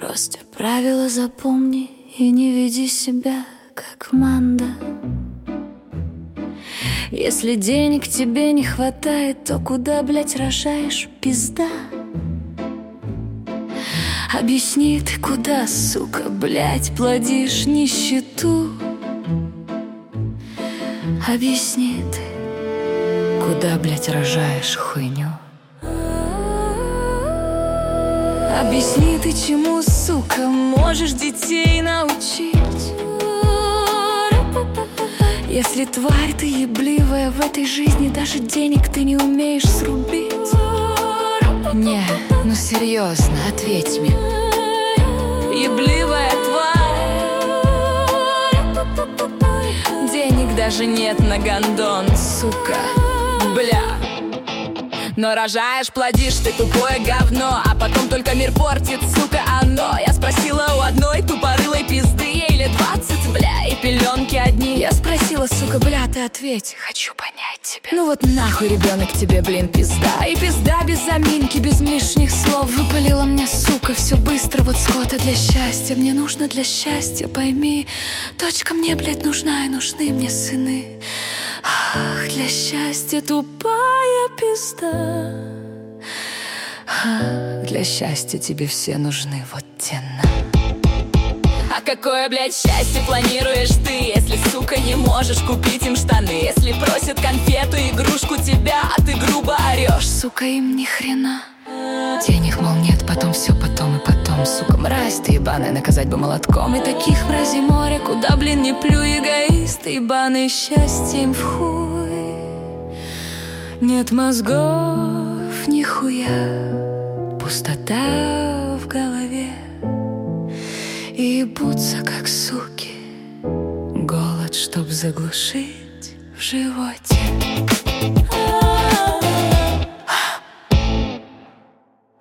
Просто правила запомни и не веди себя как манда. Если денег тебе не хватает, то куда, блядь, рожаешь, пизда? Объясни ты, куда, сука, блядь, плодишь нищету? Объясни ты, куда, блядь, рожаешь хуйню? Объясни ты, чему, сука, можешь детей научить? Если тварь ты ебливая, в этой жизни даже денег ты не умеешь срубить. Не, ну серьезно, ответь мне. Ебливая тварь, денег даже нет на гондон, сука, бля. Но рожаешь, плодишь ты тупое говно, а потом только мир портит, сука, оно. Я спросила у одной тупорылой пизды, ей лет 20, бля, и пеленки одни. Я спросила, сука, бля, ты ответь, хочу понять тебя. Ну вот нахуй, ребенок, тебе, блин, пизда. И пизда без заминки, без лишних слов. Выпалила мне, сука, все быстро, вот скота для счастья. Мне нужно для счастья, пойми. Дочка мне, блядь, нужна и нужны мне сыны. Ах, для счастья тупая пизда. Ах, для счастья тебе все нужны, вот те на. А какое, блядь, счастье планируешь ты, если, сука, не можешь купить им штаны? Если просят конфету, игрушку тебя, а ты грубо орешь, сука, им ни хрена. Денег, мол, нет, потом все, потом и потом. Сука, мразь ты ебаная, наказать бы молотком. И таких мразей море, куда, блин, не плюй, эгоисты ебаные, счастье им в хуй. Нет мозгов, нихуя, пустота в голове. И ебутся, как суки, голод, чтоб заглушить в животе.